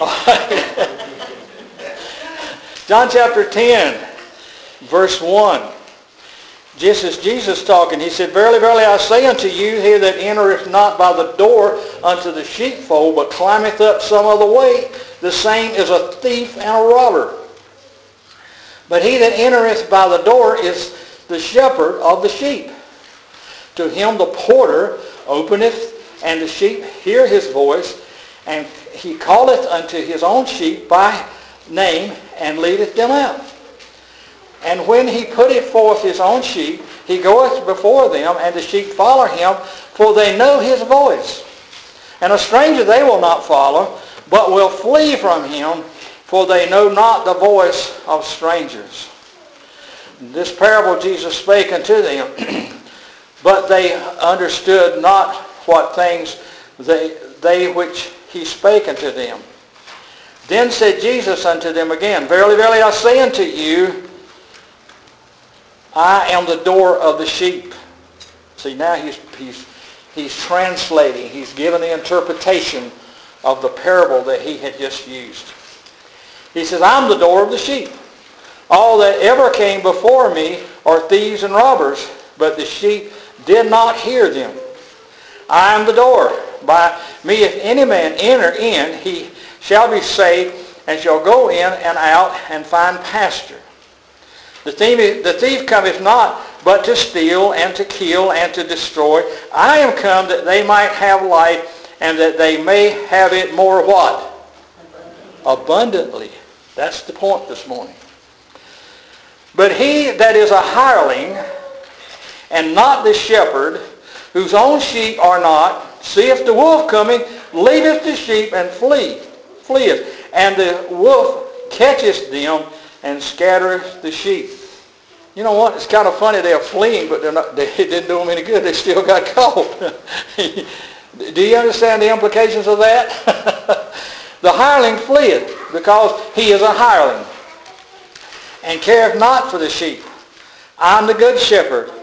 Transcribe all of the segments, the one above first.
John chapter 10, verse 1. This is Jesus talking. He said, Verily, verily, I say unto you, he that entereth not by the door unto the sheepfold, but climbeth up some other way, the same is a thief and a robber. But he that entereth by the door is the shepherd of the sheep. To him the porter openeth, and the sheep hear his voice, and he calleth unto his own sheep by name, and leadeth them out. And when he putteth forth his own sheep, he goeth before them, and the sheep follow him, for they know his voice. And a stranger they will not follow, but will flee from him, for they know not the voice of strangers. This parable Jesus spake unto them, but they understood not what things they which he spake unto them. Then said Jesus unto them again, Verily, verily, I say unto you, I am the door of the sheep. See, now he's translating. He's given the interpretation of the parable that he had just used. He says, I'm the door of the sheep. All that ever came before me are thieves and robbers, but the sheep did not hear them. I am the door. By me if any man enter in, he shall be saved, and shall go in and out and find pasture. The thief cometh not, but to steal, and to kill, and to destroy. I am come that they might have life, and that they may have it more what? Abundantly. That's the point this morning. But he that is a hireling, and not the shepherd, whose own sheep are not, seeth the wolf coming, leaveth the sheep, and fleeth. And the wolf catcheth them, and scattereth the sheep. You know what? It's kind of funny they're fleeing, but they didn't do them any good. They still got caught. Do you understand the implications of that? The hireling fleeth, because he is a hireling, and careth not for the sheep. I am the good shepherd,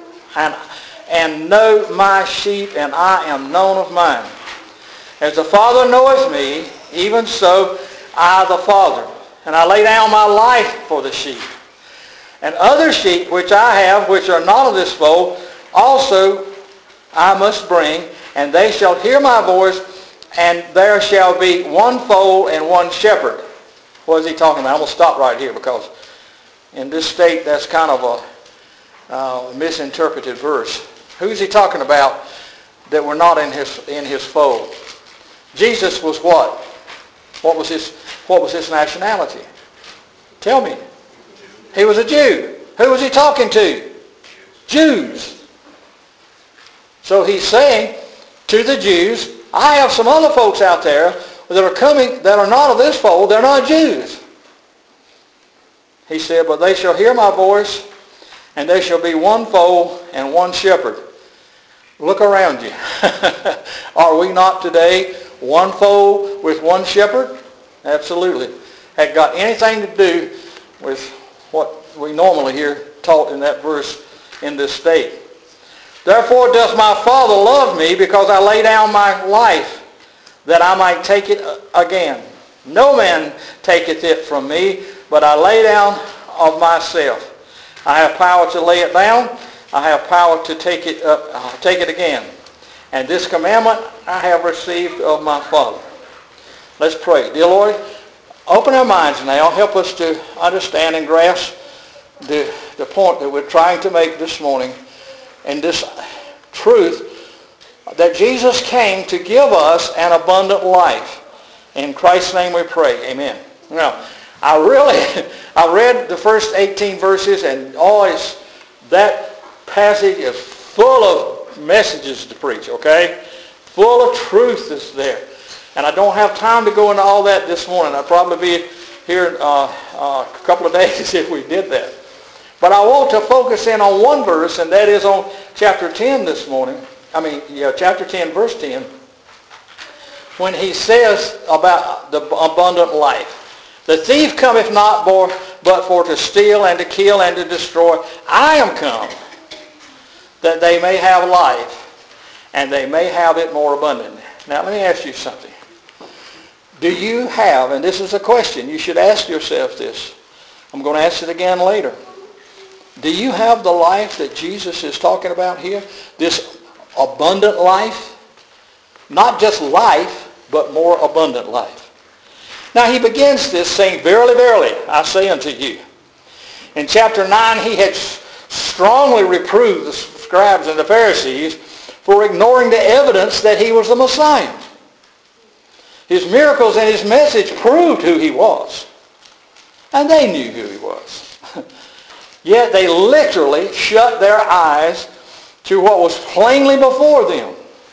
and know my sheep, and I am known of mine. As the Father knoweth me, even so I the Father. And I lay down my life for the sheep. And other sheep which I have, which are not of this fold, also I must bring, and they shall hear my voice, and there shall be one fold and one shepherd. What is he talking about? I'm going to stop right here, because in this state that's kind of a misinterpreted verse. Who's he talking about that were not in his fold? Jesus was what? What was his nationality? Tell me. He was a Jew. Who was he talking to? Jews. So he's saying to the Jews, I have some other folks out there that are coming that are not of this fold. They're not Jews. He said, but they shall hear my voice, and there shall be one fold and one shepherd. Look around you. Are we not today one fold with one shepherd? Absolutely. Had got anything to do with what we normally hear taught in that verse in this state. Therefore doth my Father love me, because I lay down my life, that I might take it again. No man taketh it from me, but I lay down of myself. I have power to lay it down. I have power to take it up, take it again. And this commandment I have received of my Father. Let's pray. Dear Lord, open our minds now. Help us to understand and grasp the point that we're trying to make this morning, and this truth that Jesus came to give us an abundant life. In Christ's name we pray. Amen. Now, I read the first 18 verses, and always that passage is full of messages to preach, okay? Full of truth that's there. And I don't have time to go into all that this morning. I'll probably be here a couple of days if we did that. But I want to focus in on one verse, and that is on chapter 10 this morning. Chapter 10, verse 10. When he says about the abundant life. The thief cometh not but for to steal and to kill and to destroy. I am come that they may have life, and they may have it more abundantly. Now let me ask you something. Do you have, and this is a question, you should ask yourself this. I'm going to ask it again later. Do you have the life that Jesus is talking about here? This abundant life? Not just life, but more abundant life. Now he begins this saying, verily, verily, I say unto you. In chapter 9, he had strongly reproved the scribes and the Pharisees for ignoring the evidence that he was the Messiah. His miracles and his message proved who he was. And they knew who he was. Yet they literally shut their eyes to what was plainly before them.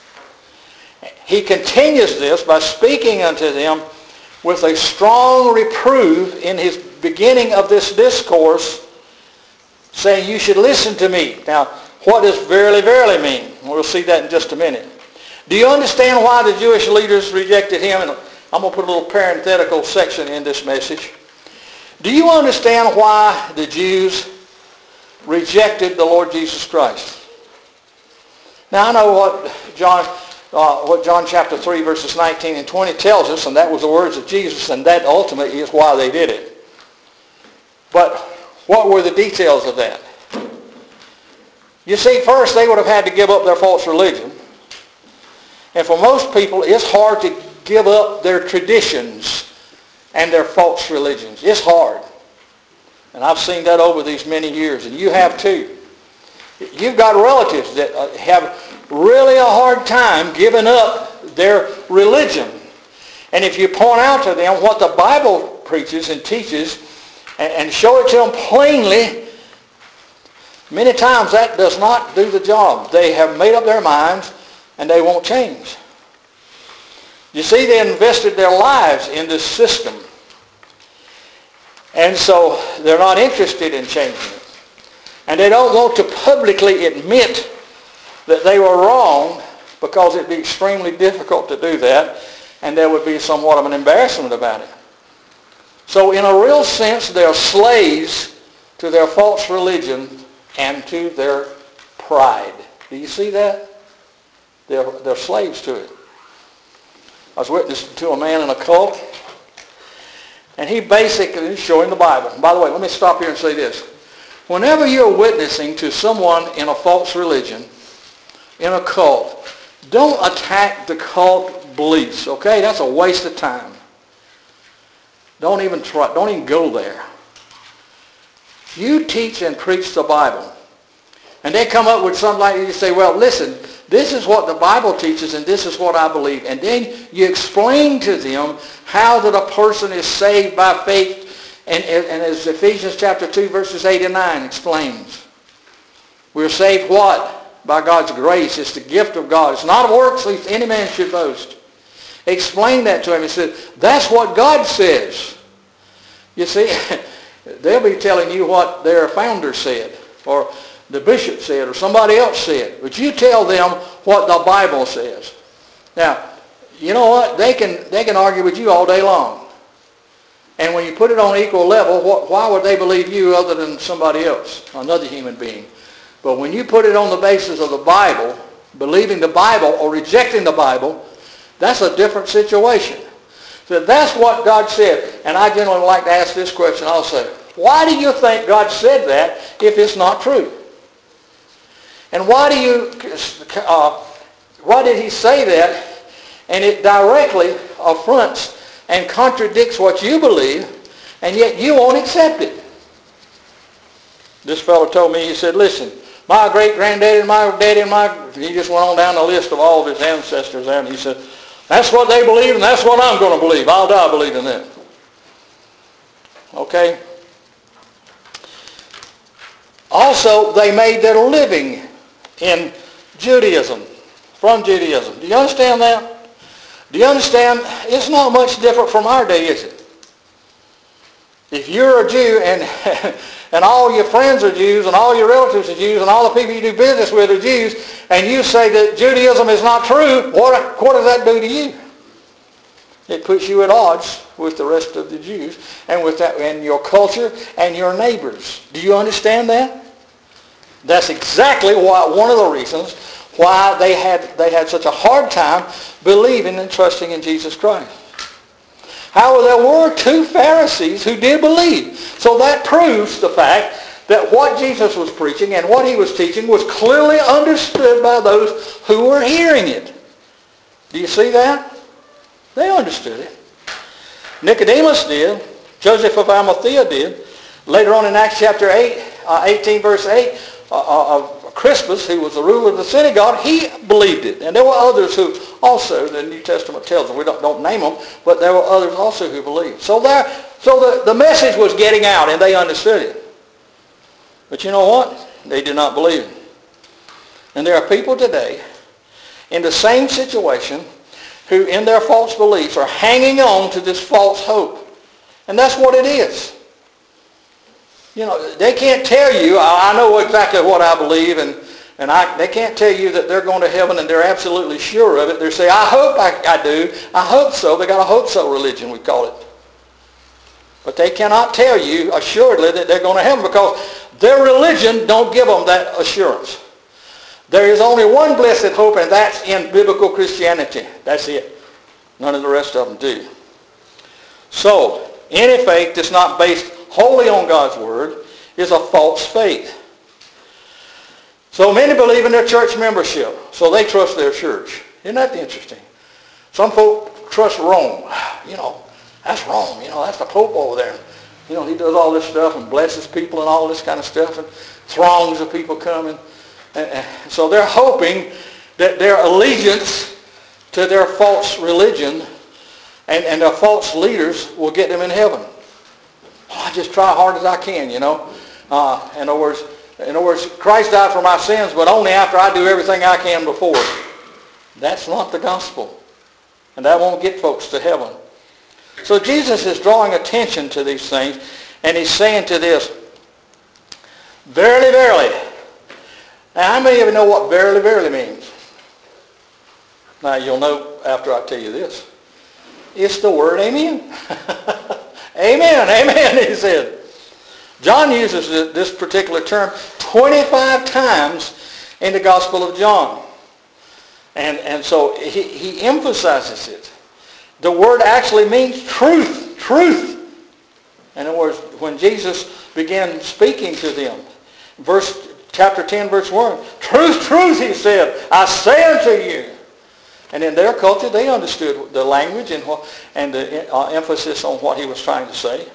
He continues this by speaking unto them with a strong reproof in his beginning of this discourse, saying, you should listen to me. Now, what does verily, verily mean? We'll see that in just a minute. Do you understand why the Jewish leaders rejected him? And I'm going to put a little parenthetical section in this message. Do you understand why the Jews rejected the Lord Jesus Christ? Now I know what John chapter 3 verses 19 and 20 tells us, and that was the words of Jesus, and that ultimately is why they did it. But what were the details of that? You see, first they would have had to give up their false religion. And for most people, it's hard to give up their traditions and their false religions. It's hard. And I've seen that over these many years, and you have too. You've got relatives that have really a hard time giving up their religion. And if you point out to them what the Bible preaches and teaches and show it to them plainly, many times that does not do the job. They have made up their minds and they won't change. You see, they invested their lives in this system. And so they're not interested in changing it. And they don't want to publicly admit that they were wrong, because it'd be extremely difficult to do that, and there would be somewhat of an embarrassment about it. So in a real sense, they're slaves to their false religion and to their pride. Do you see that? They're slaves to it. I was witnessing to a man in a cult, and he basically is showing the Bible. By the way, let me stop here and say this. Whenever you're witnessing to someone in a false religion, in a cult, don't attack the cult beliefs, okay? That's a waste of time. Don't even try. Don't even go there. You teach and preach the Bible. And they come up with something like, you say, well, listen, this is what the Bible teaches and this is what I believe. And then you explain to them how that a person is saved by faith. And as Ephesians chapter 2 verses 8 and 9 explains. We're saved what? By God's grace. It's the gift of God. It's not of works, lest any man should boast. Explain that to him. He said, that's what God says. You see, they'll be telling you what their founder said, or the bishop said, or somebody else said. But you tell them what the Bible says. Now, you know what? They can argue with you all day long. And when you put it on equal level, why would they believe you other than somebody else, another human being? But when you put it on the basis of the Bible, believing the Bible or rejecting the Bible, that's a different situation. So that's what God said. And I generally like to ask this question also. Why do you think God said that if it's not true? And why did he say that? And it directly affronts and contradicts what you believe, and yet you won't accept it. This fellow told me, he said, listen, my great-granddaddy and my daddy and he just went on down the list of all of his ancestors there, and he said, that's what they believe and that's what I'm going to believe. I'll die believing that. Okay? Also, they made their living in Judaism, from Judaism. Do you understand that? Do you understand? It's not much different from our day, is it? If you're a Jew and all your friends are Jews and all your relatives are Jews and all the people you do business with are Jews, and you say that Judaism is not true, what does that do to you? It puts you at odds with the rest of the Jews and with that, and your culture and your neighbors. Do you understand that? That's exactly one of the reasons why they had such a hard time believing and trusting in Jesus Christ. However, there were 2 Pharisees who did believe. So that proves the fact that what Jesus was preaching and what he was teaching was clearly understood by those who were hearing it. Do you see that? They understood it. Nicodemus did. Joseph of Arimathea did. Later on in Acts chapter 18 verse 8, Crispus, who was the ruler of the synagogue, he believed it. And there were others who also, the New Testament tells us, we don't name them, but there were others also who believed. So the message was getting out and they understood it. But you know what? They did not believe it. And there are people today in the same situation who in their false beliefs are hanging on to this false hope. And that's what it is. You know, they can't tell you, I know exactly what I believe, and they can't tell you that they're going to heaven and they're absolutely sure of it. They say, I hope I do. I hope so. They got a hope so religion, we call it. But they cannot tell you assuredly that they're going to heaven because their religion don't give them that assurance. There is only one blessed hope, and that's in biblical Christianity. That's it. None of the rest of them do. So, any faith that's not based wholly on God's Word is a false faith. So many believe in their church membership, so they trust their church. Isn't that interesting? Some folk trust Rome. You know, that's Rome. You know, that's the Pope over there. You know, he does all this stuff and blesses people and all this kind of stuff, and throngs of people coming. So they're hoping that their allegiance to their false religion and their false leaders will get them in heaven. I just try hard as I can, you know. In other words, Christ died for my sins, but only after I do everything I can before. That's not the gospel. And that won't get folks to heaven. So Jesus is drawing attention to these things, and he's saying to this, verily, verily. Now, how many of you know what verily, verily means? Now, you'll know after I tell you this. It's the word amen. Amen, amen, he said. John uses this particular term 25 times in the Gospel of John. And so he emphasizes it. The word actually means truth, truth. In other words, when Jesus began speaking to them, chapter 10, verse 1, truth, truth, he said, I say unto you. And in their culture, they understood the language and the emphasis on what he was trying to say.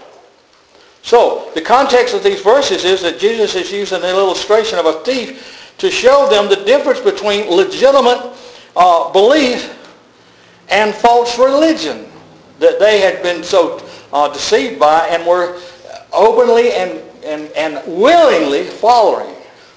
So, the context of these verses is that Jesus is using an illustration of a thief to show them the difference between legitimate belief and false religion that they had been so deceived by and were openly and willingly following.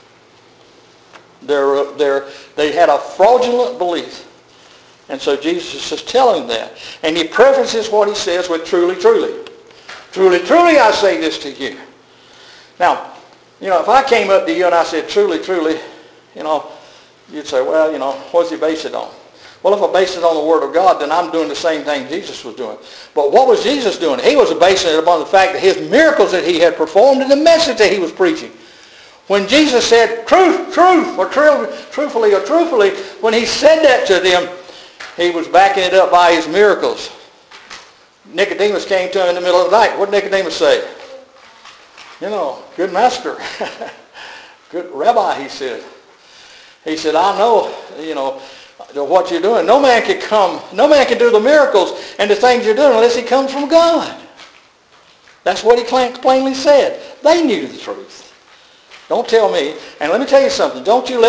They had a fraudulent belief. And so Jesus is telling that. And he prefaces what he says with truly, truly. Truly, truly, I say this to you. Now, you know, if I came up to you and I said, truly, truly, you know, you'd say, well, you know, what's he base it on? Well, if I base it on the Word of God, then I'm doing the same thing Jesus was doing. But what was Jesus doing? He was basing it upon the fact that his miracles that he had performed and the message that he was preaching. When Jesus said, truth, truth, or truthfully, when he said that to them, he was backing it up by his miracles. Nicodemus came to him in the middle of the night. What did Nicodemus say? You know, good master. Good rabbi, he said. He said, I know, you know, what you're doing. No man can do the miracles and the things you're doing unless he comes from God. That's what he plainly said. They knew the truth. Don't tell me. And let me tell you something. Don't you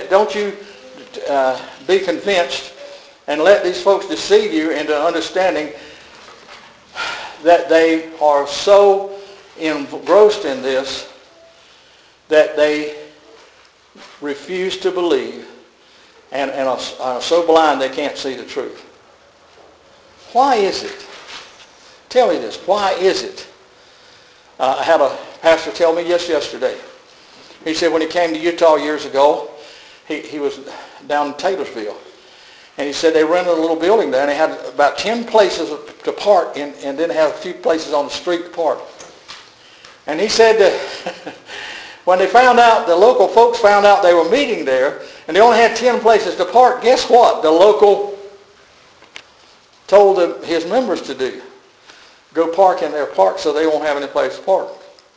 be convinced and let these folks deceive you into understanding that they are so engrossed in this that they refuse to believe and are so blind they can't see the truth. Why is it? Tell me this. Why is it? I had a pastor tell me yesterday. He said when he came to Utah years ago, he was down in Taylorsville. And he said they rented a little building there, and they had about 10 places to park, and then had a few places on the street to park. And he said that when they found out, the local folks found out they were meeting there, and they only had 10 places to park, guess what the local told his members to do? go park in their park so they won't have any place to park.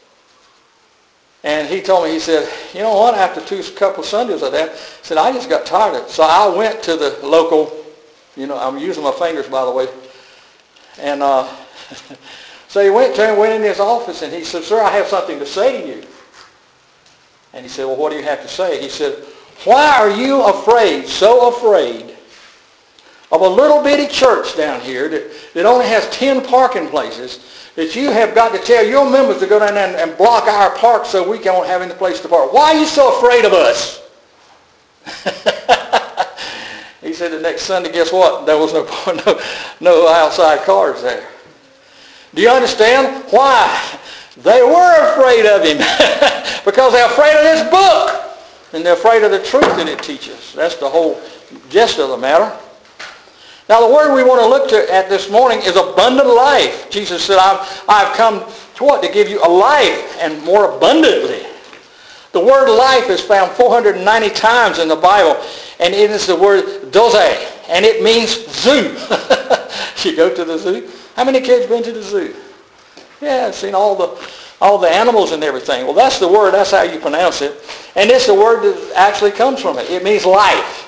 And he told me, he said, you know what, after a couple of Sundays of that, he said, I just got tired of it. So I went to the local, I'm using my fingers, by the way. And so he went to him, went in his office, and he said, sir, I have something to say to you. And he said, well, what do you have to say? He said, why are you afraid, so afraid, of a little bitty church down here that only has 10 parking places, that you have got to tell your members to go down there and block our park so we don't have any place to park? Why are you so afraid of us? He said the next Sunday, guess what? There was no outside cars there. Do you understand why? They were afraid of him because they're afraid of this book. And they're afraid of the truth that it teaches. That's the whole gist of the matter. Now the word we want to look at this morning is abundant life. Jesus said, I've come to what? To give you a life, and more abundantly. The word life is found 490 times in the Bible, and it is the word doze, and it means zoo. You go to the zoo. How many kids been to the zoo? Yeah, I've seen all the animals and everything. Well, that's the word. That's how you pronounce it. And it's the word that actually comes from it. It means life.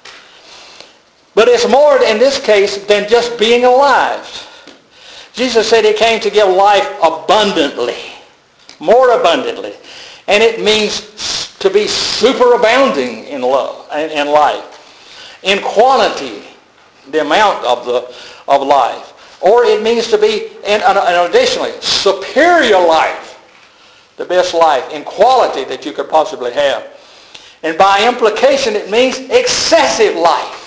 But it's more, in this case, than just being alive. Jesus said he came to give life abundantly. More abundantly. And it means to be superabounding in love and life. In quantity, the amount of life. Or it means to be, and additionally, superior life. The best life in quality that you could possibly have. And by implication, it means excessive life.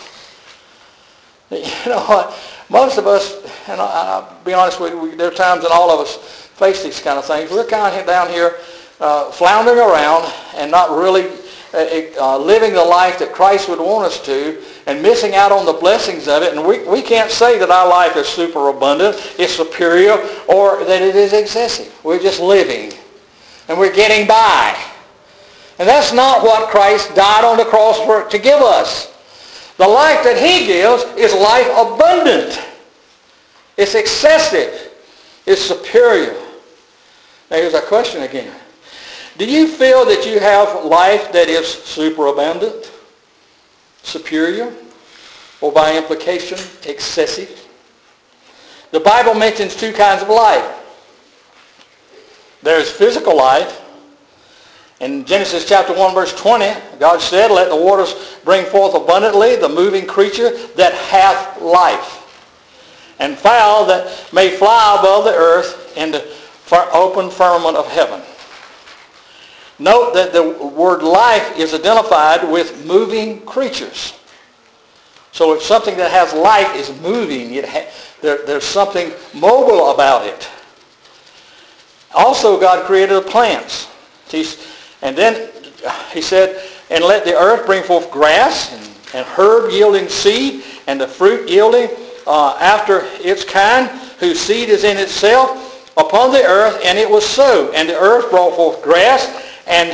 You know what? Most of us, and I'll be honest with you, there are times that all of us face these kind of things. We're kind of down here floundering around and not really living the life that Christ would want us to, and missing out on the blessings of it. And we can't say that our life is superabundant, it's superior, or that it is excessive. We're just living. And we're getting by. And that's not what Christ died on the cross to give us. The life that he gives is life abundant. It's excessive. It's superior. Now here's our question again. Do you feel that you have life that is superabundant, superior, or by implication, excessive? The Bible mentions two kinds of life. There's physical life. In Genesis chapter 1, verse 20, God said, let the waters bring forth abundantly the moving creature that hath life, and fowl that may fly above the earth in the open firmament of heaven. Note that the word life is identified with moving creatures. So if something that has life is moving, there's something mobile about it. Also, God created the plants. And then he said, and let the earth bring forth grass and herb yielding seed, and the fruit yielding after its kind, whose seed is in itself upon the earth. And it was so. And the earth brought forth grass and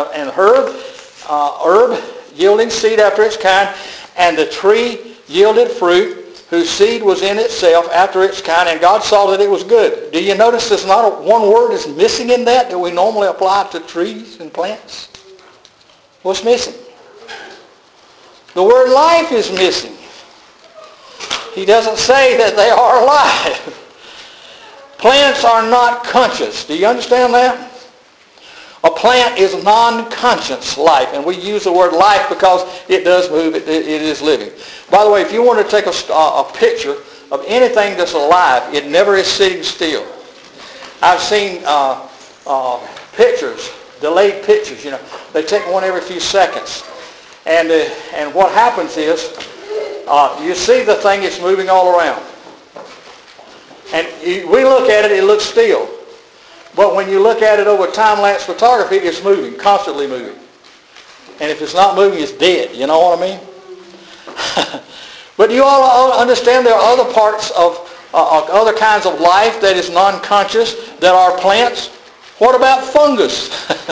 herb yielding seed after its kind, and the tree yielded fruit, whose seed was in itself after its kind, and God saw that it was good. Do you notice there's not one word is missing in that we normally apply to trees and plants? What's missing? The word life is missing. He doesn't say that they are alive. Plants are not conscious. Do you understand that? A plant is non-conscious life, and we use the word life because it does move, it is living. By the way, if you want to take a picture of anything that's alive, it never is sitting still. I've seen pictures, delayed pictures, they take one every few seconds. And what happens is, you see the thing is moving all around. And we look at it, it looks still. But when you look at it over time-lapse photography, it's moving, constantly moving. And if it's not moving, it's dead. You know what I mean? But you all understand there are other parts of other kinds of life that is non-conscious, that are plants. What about fungus?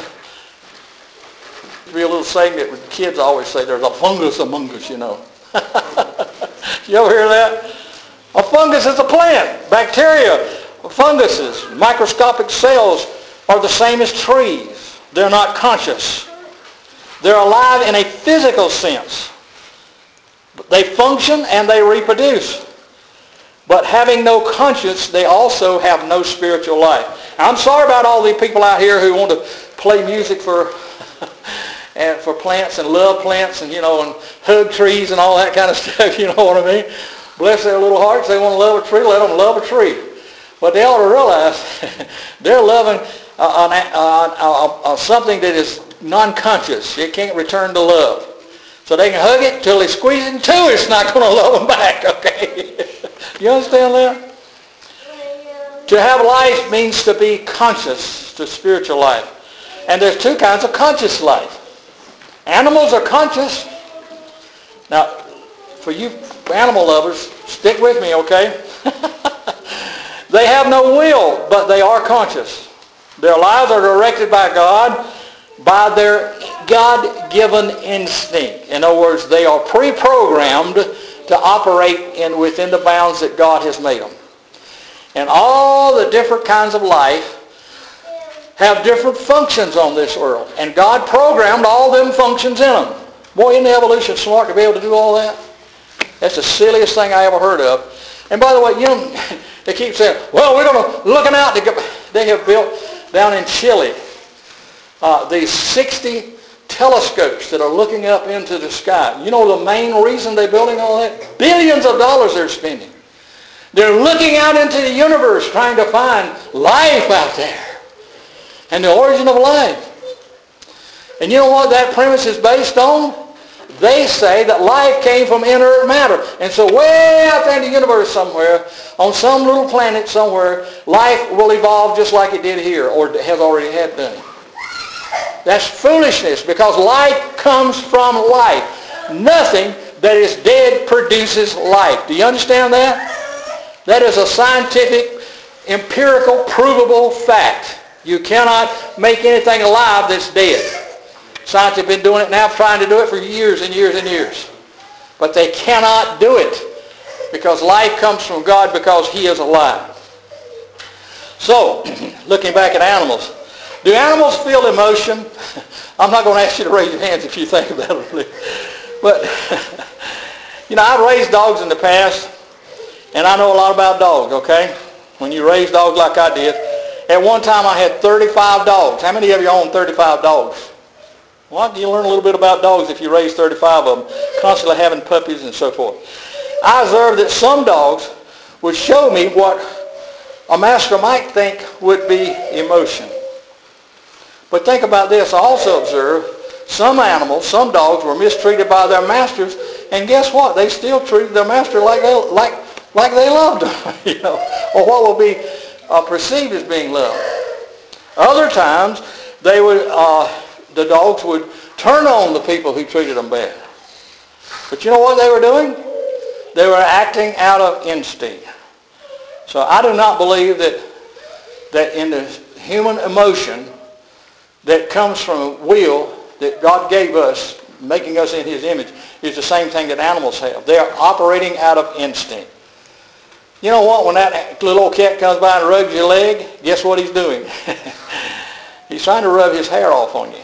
There's a little saying that the kids always say, there's a fungus among us, You ever hear that? A fungus is a plant. Bacteria Funguses, microscopic cells are the same as trees. They're not conscious. They're alive in a physical sense. They function and they reproduce. But having no conscience, they also have no spiritual life. I'm sorry about all the people out here who want to play music for and for plants and love plants and, and hug trees and all that kind of stuff, you know what I mean? Bless their little hearts. They want to love a tree, let them love a tree. But they ought to realize they're loving something that is non-conscious. It can't return to love. So they can hug it till they squeeze it in two. It's not going to love them back, okay? You understand that? To have life means to be conscious, to spiritual life. And there's two kinds of conscious life. Animals are conscious. Now, for you animal lovers, stick with me, okay? They have no will, but they are conscious. Their lives are directed by God, by their God-given instinct. In other words, they are pre-programmed to operate within the bounds that God has made them. And all the different kinds of life have different functions on this world. And God programmed all them functions in them. Boy, isn't evolution smart to be able to do all that? That's the silliest thing I ever heard of. And by the way, they keep saying, well, we're going to, looking out. They have built down in Chile these 60 telescopes that are looking up into the sky. You know the main reason they're building all that? Billions of dollars they're spending. They're looking out into the universe trying to find life out there and the origin of life. And you know what that premise is based on? They say that life came from inert matter. And so way out there in the universe somewhere, on some little planet somewhere, life will evolve just like it did here or has already had done. That's foolishness because life comes from life. Nothing that is dead produces life. Do you understand that? That is a scientific, empirical, provable fact. You cannot make anything alive that's dead. Scientists have been doing it now, trying to do it for years and years and years. But they cannot do it because life comes from God because He is alive. So, looking back at animals, do animals feel emotion? I'm not going to ask you to raise your hands if you think about it. But, I've raised dogs in the past, and I know a lot about dogs, okay? When you raise dogs like I did. At one time I had 35 dogs. How many of you own 35 dogs? Well, you learn a little bit about dogs if you raise 35 of them, constantly having puppies and so forth. I observed that some dogs would show me what a master might think would be emotion. But think about this. I also observed some animals, some dogs were mistreated by their masters, and guess what? They still treated their master like they loved them, or what will be perceived as being loved. Other times, the dogs would turn on the people who treated them bad. But you know what they were doing? They were acting out of instinct. So I do not believe that in the human emotion that comes from a will that God gave us, making us in His image, is the same thing that animals have. They are operating out of instinct. You know what? When that little old cat comes by and rubs your leg, guess what he's doing? He's trying to rub his hair off on you.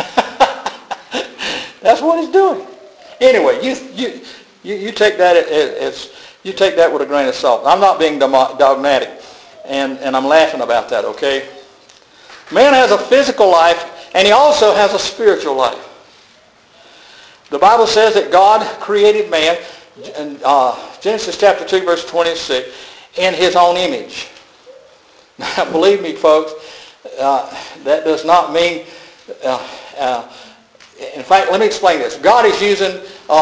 That's what he's doing. Anyway, you take that as you take that with a grain of salt. I'm not being dogmatic, and I'm laughing about that. Okay. Man has a physical life, and he also has a spiritual life. The Bible says that God created man, in Genesis chapter 2, verse 26, in His own image. Now, believe me, folks, that does not mean, in fact, let me explain this. God is using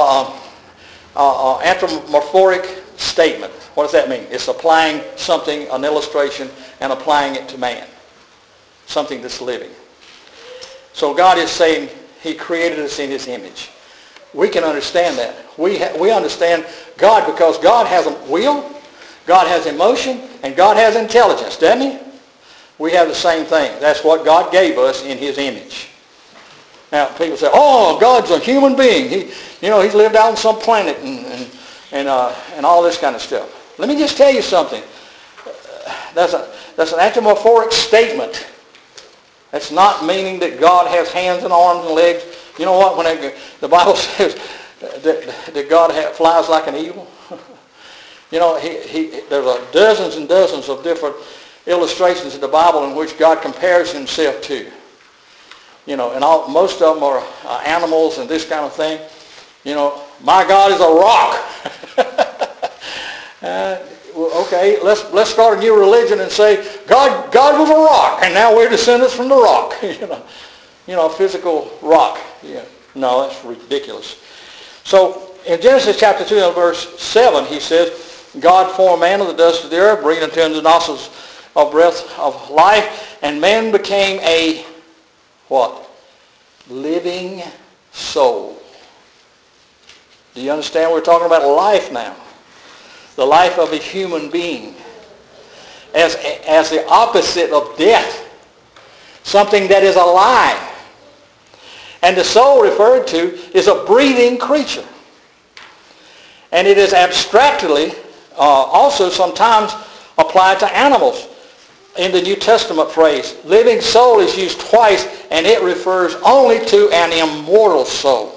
anthropomorphic statement. What does that mean? It's applying something, an illustration, and applying it to man. Something that's living. So God is saying He created us in His image. We can understand that. We understand God because God has a will, God has emotion, and God has intelligence, doesn't He? We have the same thing. That's what God gave us in His image. Now, people say, oh, God's a human being. He's lived out on some planet and all this kind of stuff. Let me just tell you something. that's an anthropomorphic statement. That's not meaning that God has hands and arms and legs. You know what? When the Bible says that God flies like an eagle, you know, there's dozens and dozens of different illustrations in the Bible in which God compares himself to. You know, and most of them are animals and this kind of thing. You know, my God is a rock. Okay, let's start a new religion and say God was a rock, and now we're descendants from the rock. You know, a physical rock. Yeah. No, that's ridiculous. So in Genesis chapter 2 and verse 7, he says, God formed man of the dust of the earth, breathed into him the nostrils of breath of life, and man became a what? Living soul. Do you understand? We're talking about life now. The life of a human being as the opposite of death. Something that is alive. And the soul referred to is a breathing creature. And it is abstractly also sometimes applied to animals. In the New Testament phrase, living soul is used twice, and it refers only to an immortal soul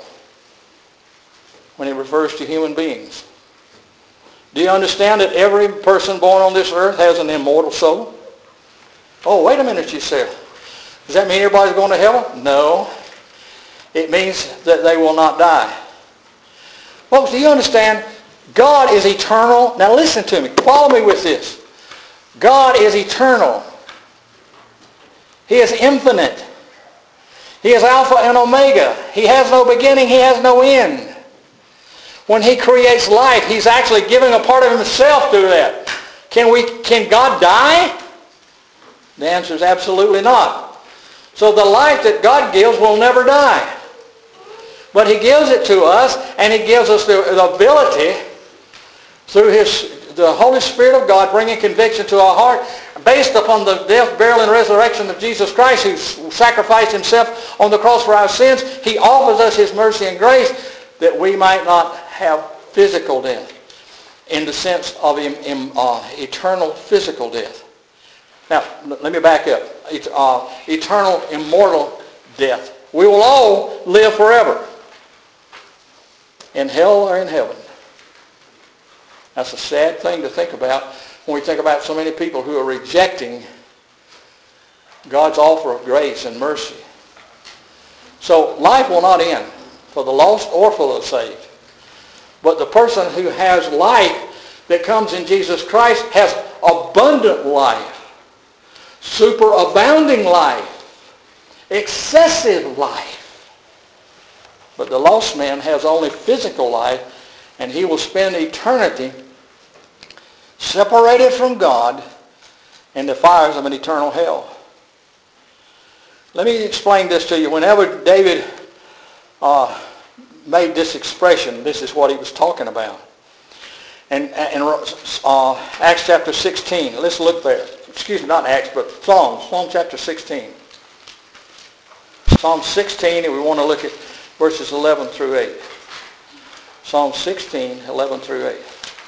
when it refers to human beings. Do you understand that every person born on this earth has an immortal soul? Oh, wait a minute, you said. Does that mean everybody's going to heaven? No. It means that they will not die. Folks, do you understand? God is eternal. Now listen to me. Follow me with this. God is eternal. He is infinite. He is Alpha and Omega. He has no beginning. He has no end. When he creates life, he's actually giving a part of himself to that. Can God die? The answer is absolutely not. So the life that God gives will never die. But he gives it to us, and he gives us the ability through the Holy Spirit of God bringing conviction to our heart based upon the death, burial, and resurrection of Jesus Christ, who sacrificed himself on the cross for our sins. He offers us his mercy and grace that we might not have physical death in the sense of eternal physical death. Now, let me back up. Eternal, immortal death. We will all live forever. In hell or in heaven. That's a sad thing to think about when we think about so many people who are rejecting God's offer of grace and mercy. So life will not end for the lost or for the saved. But the person who has life that comes in Jesus Christ has abundant life, superabounding life, excessive life. But the lost man has only physical life, and he will spend eternity separated from God in the fires of an eternal hell. Let me explain this to you. Whenever David made this expression, this is what he was talking about. And in Acts chapter 16, let's look there. Excuse me, not Acts, but Psalm chapter 16. Psalm 16, and we want to look at verses 11 through 8. Psalm 16, 11 through 8.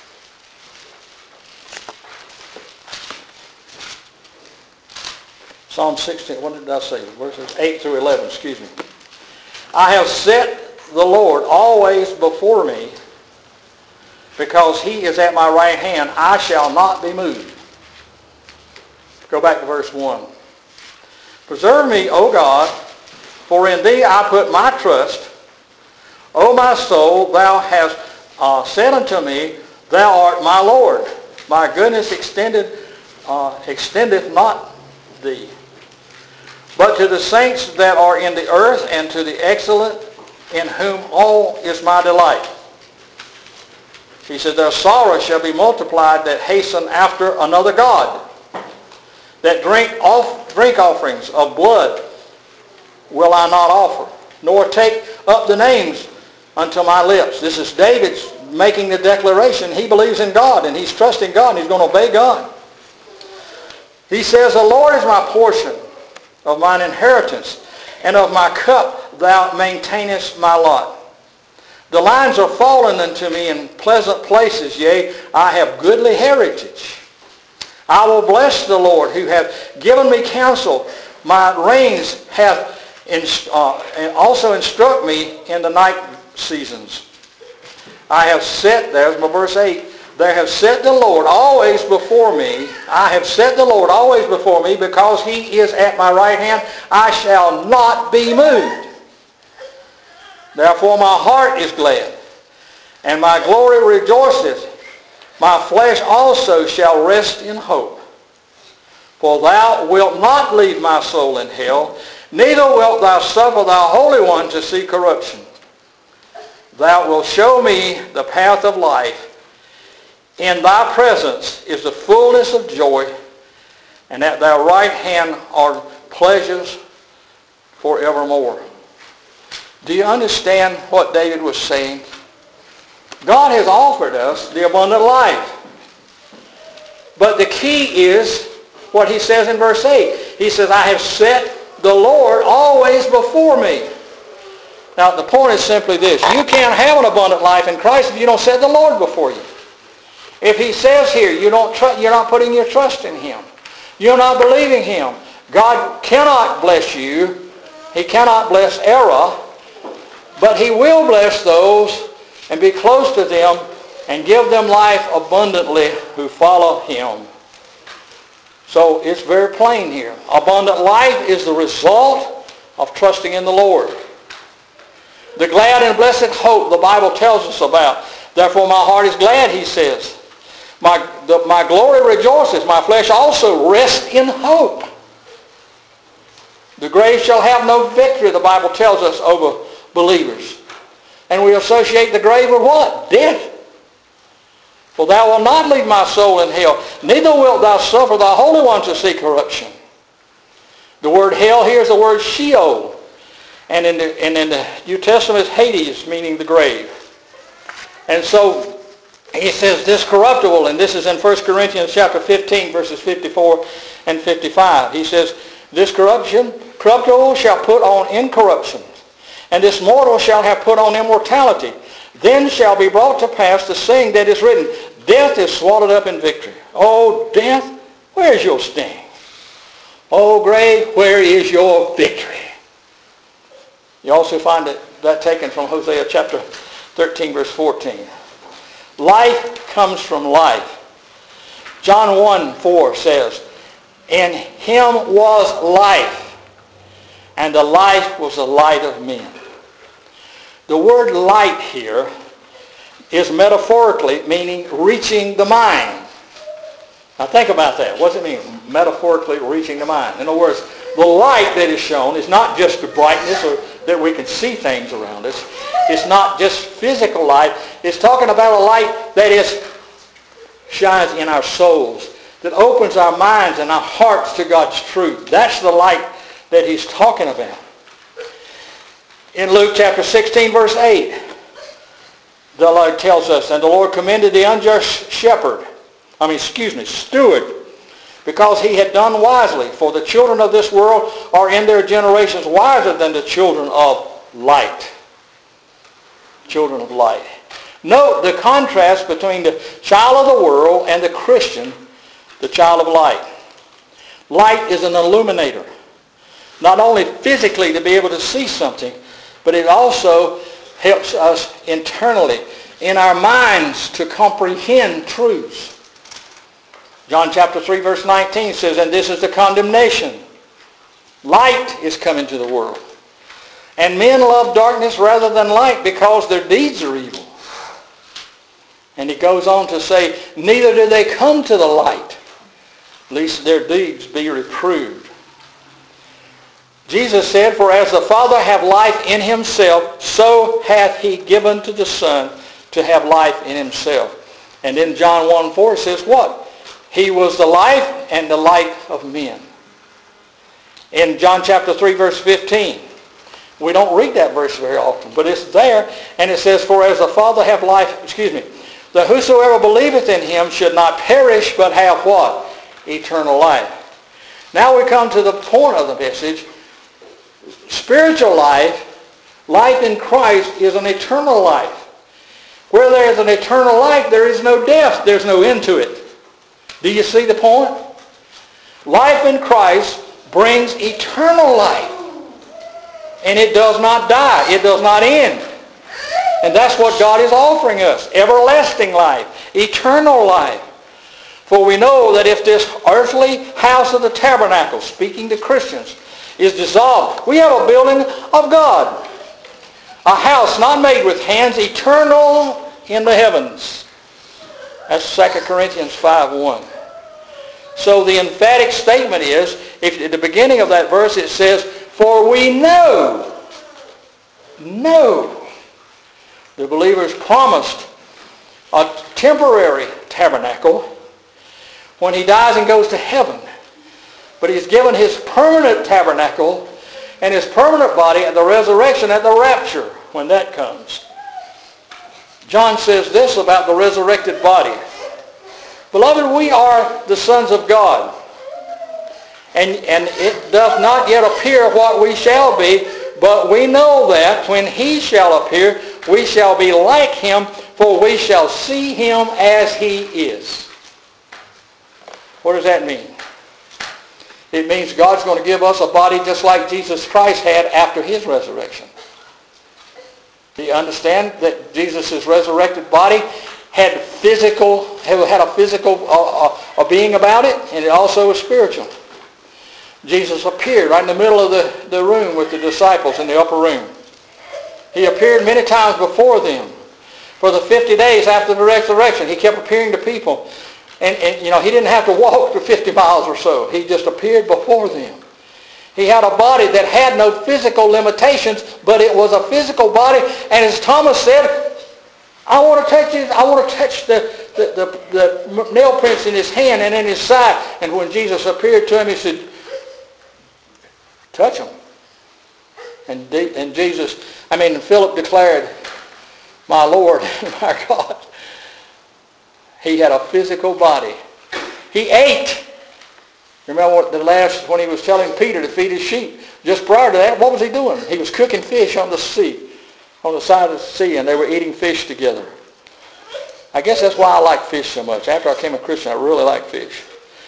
Psalm 16, what did I say? Verses 8 through 11, excuse me. I have set the Lord always before me, because he is at my right hand, I shall not be moved. Go back to verse 1. Preserve me, O God, for in thee I put my trust. O my soul, thou hast said unto me, thou art my Lord. My goodness extendeth not thee. But to the saints that are in the earth, and to the excellent, in whom all is my delight. He said, their sorrow shall be multiplied that hasten after another God, that drink offerings of blood will I not offer, nor take up the names unto my lips. This is David's making the declaration. He believes in God, and he's trusting God, and he's going to obey God. He says, the Lord is my portion of mine inheritance, and of my cup thou maintainest my lot. The lines are fallen unto me in pleasant places, yea, I have goodly heritage. I will bless the Lord who hath given me counsel. My reins hath and also instruct me in the night seasons. I have set, there's my verse 8, there have set the Lord always before me. I have set the Lord always before me, because he is at my right hand. I shall not be moved. Therefore my heart is glad, and my glory rejoiceth. My flesh also shall rest in hope. For thou wilt not leave my soul in hell, neither wilt thou suffer thy Holy One to see corruption. Thou wilt show me the path of life. In thy presence is the fullness of joy, and at thy right hand are pleasures forevermore. Do you understand what David was saying? God has offered us the abundant life. But the key is what he says in verse 8. He says, I have set the Lord always before me. Now the point is simply this. You can't have an abundant life in Christ if you don't set the Lord before you. If he says here, you're not putting your trust in him. You're not believing him. God cannot bless you. He cannot bless error. But he will bless those and be close to them and give them life abundantly who follow him. So it's very plain here. Abundant life is the result of trusting in the Lord. The glad and blessed hope the Bible tells us about. Therefore my heart is glad, he says. My glory rejoices. My flesh also rests in hope. The grave shall have no victory, the Bible tells us, over believers. And we associate the grave with what? Death. For thou wilt not leave my soul in hell, neither wilt thou suffer thy Holy One to see corruption. The word hell here is the word Sheol. And in the New Testament it's Hades, meaning the grave. And so he says this corruptible, and this is in 1 Corinthians chapter 15, verses 54 and 55. He says, this corruptible shall put on incorruption, and this mortal shall have put on immortality. Then shall be brought to pass the saying that is written, death is swallowed up in victory. O death, where is your sting? O grave, where is your victory? You also find that taken from Hosea chapter 13, verse 14. Life comes from life. John 1:4 says, in him was life, and the life was the light of men. The word light here is metaphorically meaning reaching the mind. Now think about that. What does it mean, metaphorically reaching the mind? In other words, the light that is shown is not just the brightness or that we can see things around us. It's not just physical light. It's talking about a light that shines in our souls, that opens our minds and our hearts to God's truth. That's the light that he's talking about. In Luke chapter 16, verse 8, the Lord tells us, and the Lord commended the unjust steward, because he had done wisely. For the children of this world are in their generations wiser than the children of light. Children of light. Note the contrast between the child of the world and the Christian, the child of light. Light is an illuminator. Not only physically to be able to see something, but it also helps us internally in our minds to comprehend truths. John chapter 3 verse 19 says, and this is the condemnation. Light is coming to the world. And men love darkness rather than light because their deeds are evil. And he goes on to say, neither do they come to the light, lest their deeds be reproved. Jesus said, for as the Father hath life in himself, so hath he given to the Son to have life in himself. And in John 1:4 it says what? He was the life and the light of men. In John chapter 3 verse 15, we don't read that verse very often, but it's there, and it says, for as the Father hath life, that whosoever believeth in him should not perish, but have what? Eternal life. Now we come to the point of the message. Spiritual life, life in Christ, is an eternal life. Where there is an eternal life, there is no death. There's no end to it. Do you see the point? Life in Christ brings eternal life. And it does not die. It does not end. And that's what God is offering us. Everlasting life. Eternal life. For we know that if this earthly house of the tabernacle, speaking to Christians, is dissolved, we have a building of God. A house not made with hands, eternal in the heavens. That's 2 Corinthians 5:1. So the emphatic statement is, if at the beginning of that verse it says, for we know the believers promised a temporary tabernacle when he dies and goes to heaven. But he's given his permanent tabernacle and his permanent body at the resurrection, at the rapture, when that comes. John says this about the resurrected body. Beloved, we are the sons of God. And it doth not yet appear what we shall be, but we know that when he shall appear, we shall be like him, for we shall see him as he is. What does that mean? It means God's going to give us a body just like Jesus Christ had after his resurrection. Do you understand that Jesus' resurrected body had a physical being about it, and it also was spiritual? Jesus appeared right in the middle of the room with the disciples in the upper room. He appeared many times before them. For the 50 days after the resurrection, he kept appearing to people. And he didn't have to walk for 50 miles or so. He just appeared before them. He had a body that had no physical limitations, but it was a physical body. And as Thomas said, I want to touch the nail prints in his hand and in his side. And when Jesus appeared to him, he said, touch him. And Philip declared, my Lord and my God. He had a physical body. He ate. Remember when he was telling Peter to feed his sheep. Just prior to that, what was he doing? He was cooking fish on the sea, on the side of the sea, and they were eating fish together. I guess that's why I like fish so much. After I became a Christian, I really like fish.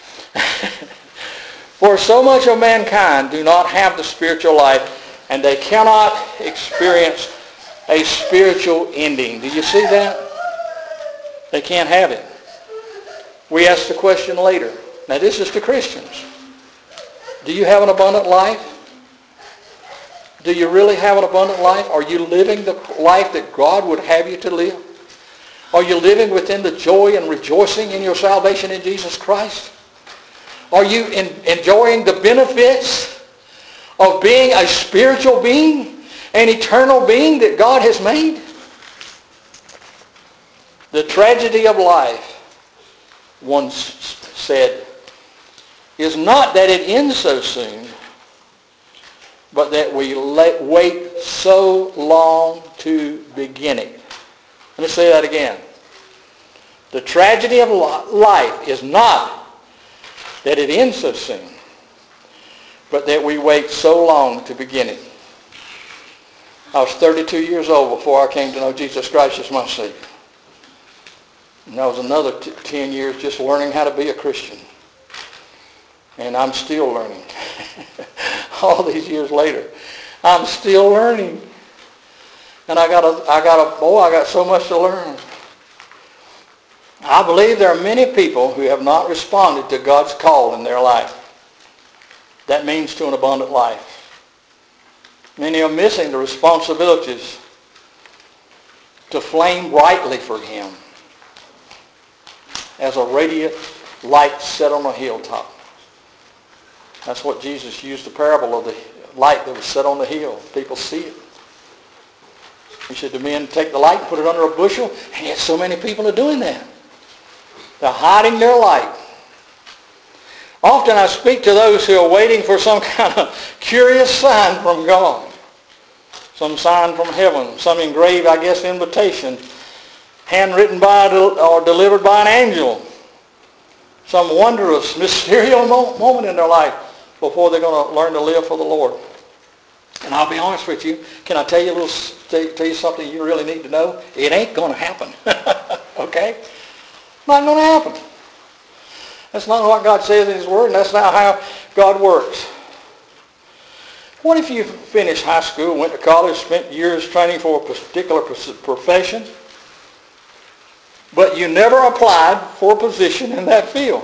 For so much of mankind do not have the spiritual life, and they cannot experience a spiritual ending. Do you see that? They can't have it. We asked the question later. Now this is to Christians. Do you have an abundant life? Do you really have an abundant life? Are you living the life that God would have you to live? Are you living within the joy and rejoicing in your salvation in Jesus Christ? Are you enjoying the benefits of being a spiritual being, an eternal being that God has made? The tragedy of life, one said, is not that it ends so soon, but that we wait so long to begin it. Let me say that again. The tragedy of life is not that it ends so soon, but that we wait so long to begin it. I was 32 years old before I came to know Jesus Christ as my Savior. And that was another 10 years just learning how to be a Christian. And I'm still learning. All these years later, I'm still learning. And I got so much to learn. I believe there are many people who have not responded to God's call in their life. That means to an abundant life. Many are missing the responsibilities to flame brightly for Him as a radiant light set on a hilltop. That's what Jesus used the parable of the light that was set on the hill. People see it. He said to men, take the light and put it under a bushel. And yet so many people are doing that. They're hiding their light. Often I speak to those who are waiting for some kind of curious sign from God. Some sign from heaven. Some engraved, I guess, invitation. Handwritten by or delivered by an angel. Some wondrous, mysterious moment in their life before they're going to learn to live for the Lord. And I'll be honest with you. Can I tell you something you really need to know? It ain't going to happen. Okay? Not going to happen. That's not what God says in His Word, and that's not how God works. What if you finished high school, went to college, spent years training for a particular profession, but you never applied for a position in that field?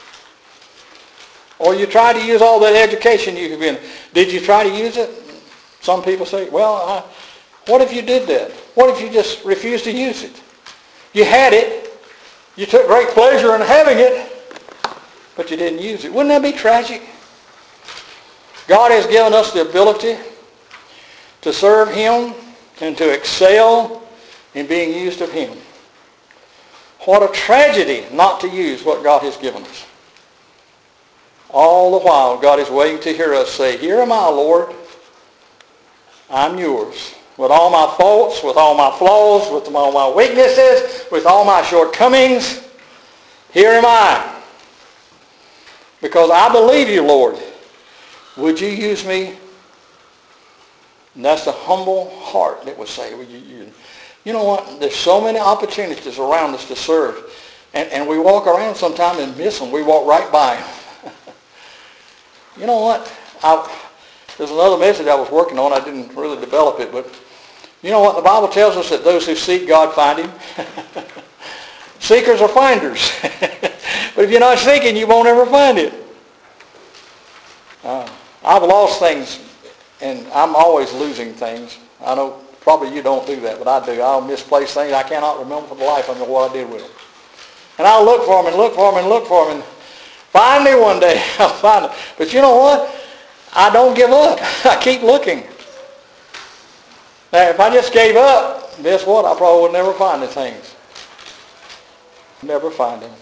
Or you tried to use all that education you've been. Did you try to use it? Some people say, well, what if you did that? What if you just refused to use it? You had it. You took great pleasure in having it, but you didn't use it. Wouldn't that be tragic? God has given us the ability to serve Him and to excel in being used of Him. What a tragedy not to use what God has given us. All the while, God is waiting to hear us say, here am I, Lord. I'm yours. With all my faults, with all my flaws, with all my weaknesses, with all my shortcomings, here am I. Because I believe you, Lord. Would you use me? And that's the humble heart that would say, would you use me? You know what? There's so many opportunities around us to serve. And we walk around sometimes and miss them. We walk right by them. You know what? There's another message I was working on. I didn't really develop it, but you know what? The Bible tells us that those who seek God find Him. Seekers are finders. But if you're not seeking, you won't ever find it. I've lost things, and I'm always losing things. I know probably you don't do that, but I do. I'll misplace things. I cannot remember for the life of me what I did with them. And I'll look for them and look for them and look for them, and finally one day I'll find them. But you know what? I don't give up. I keep looking. Now, if I just gave up, guess what? I probably would never find the things. Never find them.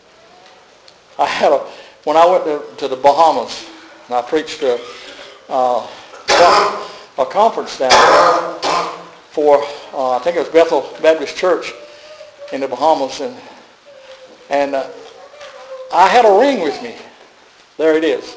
When I went to the Bahamas, and I preached a conference down there for, I think it was Bethel Baptist Church in the Bahamas, and I had a ring with me. There it is.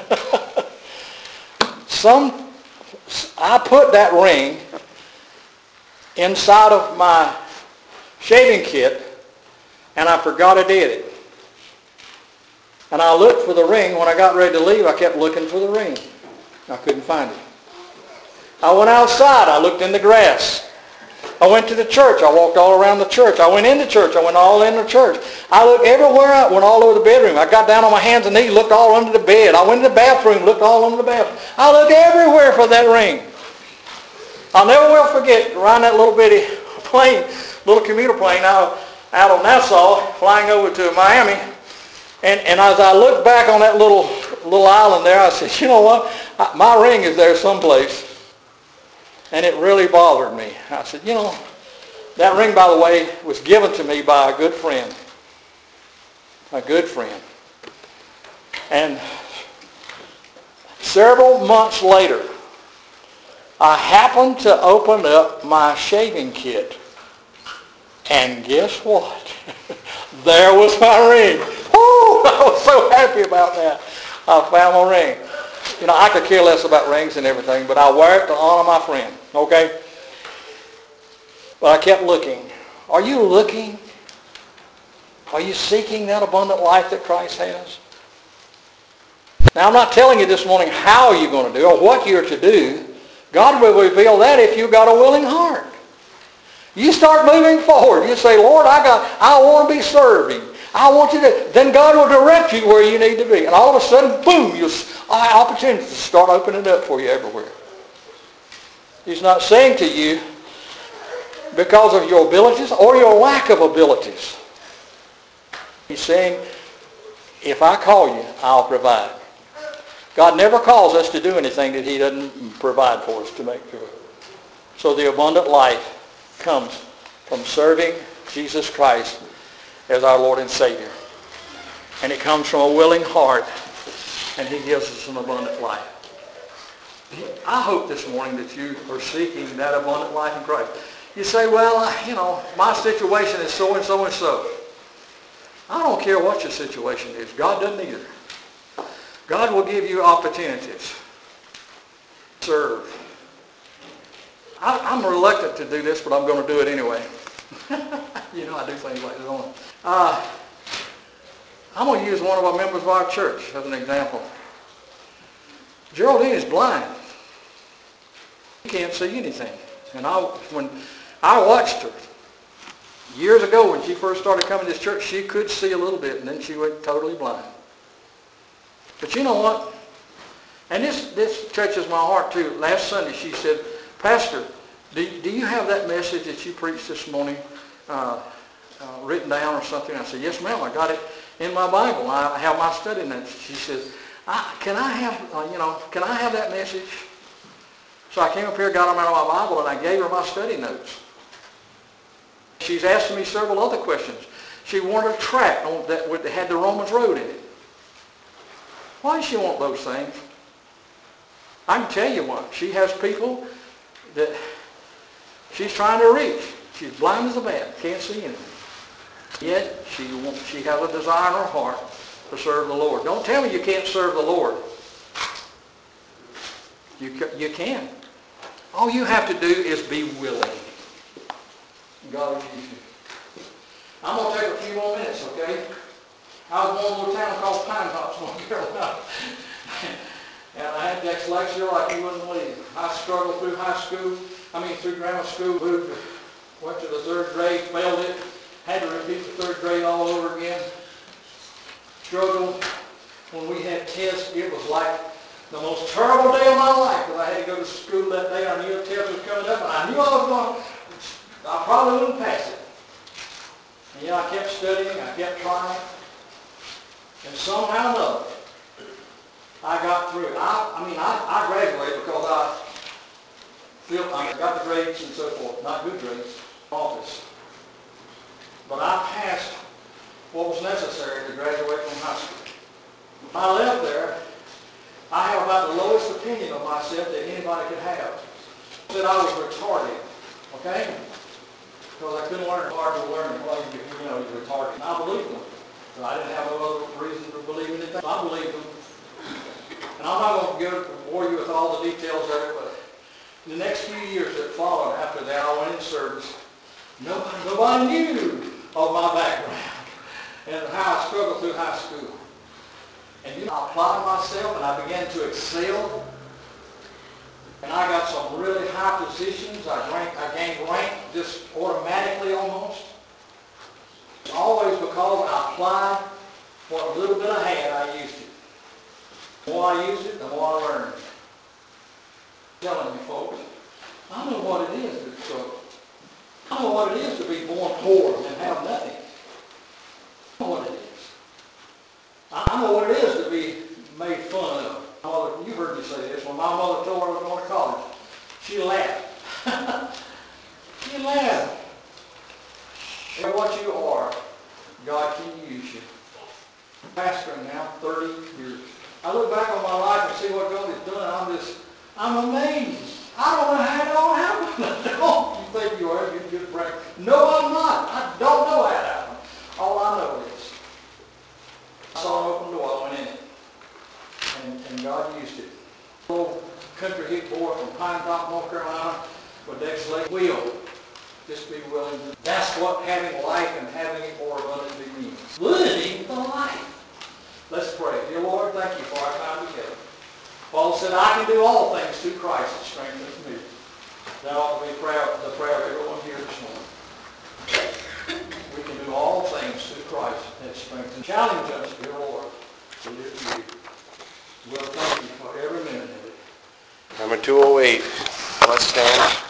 I put that ring inside of my shaving kit, and I forgot I did it. And I looked for the ring. When I got ready to leave, I kept looking for the ring. I couldn't find it. I went outside. I looked in the grass. I went to the church. I walked all around the church. I went into church. I went all in the church. I looked everywhere. I went all over the bedroom. I got down on my hands and knees, looked all under the bed. I went to the bathroom, looked all under the bathroom. I looked everywhere for that ring. I'll never will forget riding that little bitty plane, little commuter plane out of Nassau, flying over to Miami. And as I looked back on that little island there, I said, you know what? My ring is there someplace. And it really bothered me. I said, you know, that ring, by the way, was given to me by a good friend. A good friend. And several months later, I happened to open up my shaving kit. And guess what? There was my ring. Woo! I was so happy about that. I found my ring. You know, I could care less about rings and everything, but I wear it to honor my friend. Okay? But I kept looking. Are you looking? Are you seeking that abundant life that Christ has? Now, I'm not telling you this morning how you're going to do or what you're to do. God will reveal that if you've got a willing heart. You start moving forward. You say, Lord, I want to be serving. I want you to. Then God will direct you where you need to be. And all of a sudden, boom, opportunities start opening up for you everywhere. He's not saying to you because of your abilities or your lack of abilities. He's saying, if I call you, I'll provide. God never calls us to do anything that He doesn't provide for us to make sure. So the abundant life comes from serving Jesus Christ as our Lord and Savior. And it comes from a willing heart, and He gives us an abundant life. I hope this morning that you are seeking that abundant life in Christ. You say, well, my situation is so and so and so. I don't care what your situation is. God doesn't either. God will give you opportunities. Serve. I'm reluctant to do this, but I'm going to do it anyway. I do things like this. I'm going to use one of our members of our church as an example. Geraldine is blind. She can't see anything. And when I watched her, years ago when she first started coming to this church, she could see a little bit, and then she went totally blind. But you know what? And this touches my heart too. Last Sunday she said, Pastor, do you have that message that you preached this morning written down or something? I said, yes, ma'am. I got it in my Bible. I have my study notes. She says, can I have that message? So I came up here, got them out of my Bible, and I gave her my study notes. She's asking me several other questions. She wanted a tract that had the Romans Road in it. Why does she want those things? I can tell you what. She has people that she's trying to reach. She's blind as a bat, can't see anything. Yet she has a desire in her heart to serve the Lord. Don't tell me you can't serve the Lord. You can. All you have to do is be willing. God will use you. I'm going to take a few more minutes, okay? I was going to a little town called Pine Tops, North Carolina. And I had dyslexia like you wouldn't believe. I struggled through through grammar school, went to the third grade, failed it, had to repeat the third grade all over again. Struggled. When we had tests, it was like the most terrible day of my life because I had to go to school that day. I knew a test was coming up, and I knew I probably wouldn't pass it. And I kept studying, I kept trying, and somehow or another, I got through it. I graduated because I got the grades and so forth, not good grades, office. But I passed what was necessary to graduate from high school. When I left there, I have about the lowest opinion of myself that anybody could have. I said I was retarded, okay? Because I couldn't learn hard to learn. Well, you're retarded. And I believed them. But I didn't have no other reason to believe anything. So I believed them. And I'm not going to bore you with all the details of it, but in the next few years that followed after that, I went in service. Nobody knew of my background and how I struggled through high school. And I applied myself and I began to excel. And I got some really high positions. I gained rank just automatically almost. Always because I applied what little bit I had, I used it. The more I used it, the more I learned. I'm telling you folks, I know what it is to struggle. I know what it is to be born poor and have nothing. I know what it is. I know what it is to be made fun of. You heard me say this. When my mother told her I was going to college, she laughed. She laughed. And what you are, God can use you. I'm pastoring now 30 years. I look back on my life and see what God has done, and I'm amazed. I don't know how it all happened. Don't you think you are? You just brag. No, I'm not. I don't know how it happened. All I know is I saw an open door, I went in it. And God used it. A little country hick boy from Pine Top, North Carolina, with dyslexia will just be willing to. That's what having life and having it more abundantly means. Living the life. Let's pray. Dear Lord, thank you for our time together. Paul said, I can do all things through Christ that strengthens me. That ought to be the prayer of everyone here this morning. We can do all things through Christ that strengthens. Challenge us, dear Lord, to live for you. We'll thank you for every minute of it. Number 208. Let's stand.